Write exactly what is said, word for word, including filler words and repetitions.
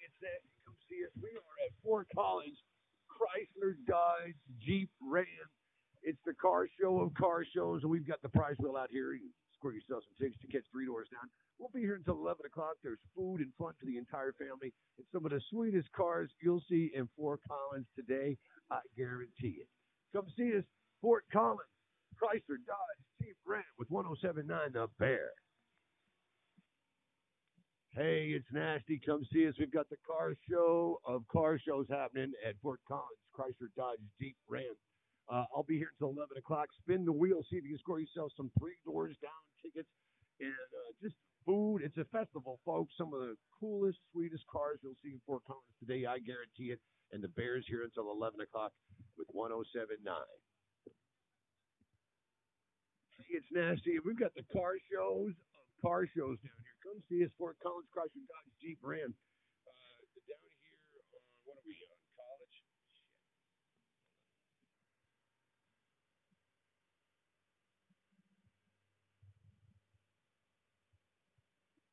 it's that. Come see us. We are at Fort Collins, Chrysler, Dodge, Jeep, Ram. It's the car show of car shows, and we've got the prize wheel out here. You can score yourself some tickets to catch three doors down. We'll be here until eleven o'clock. There's food and fun for the entire family. It's some of the sweetest cars you'll see in Fort Collins today. I guarantee it. Come see us, Fort Collins, Chrysler, Dodge, Jeep, Ram with one oh seven point nine The Bear. Hey, it's Nasty. Come see us. We've got the car show of car shows happening at Fort Collins, Chrysler, Dodge, Jeep, Ram. Uh, I'll be here until eleven o'clock. Spin the wheel. See if you can score yourself some three doors down tickets and uh, just food. It's a festival, folks. Some of the coolest, sweetest cars you'll see in Fort Collins today. I guarantee it. And the Bears here until eleven o'clock with one oh seven point nine. It's Nasty. We've got the car shows of car shows down here. Come see us, Fort Collins, Chrysler, Dodge, Jeep, Ram. Uh, down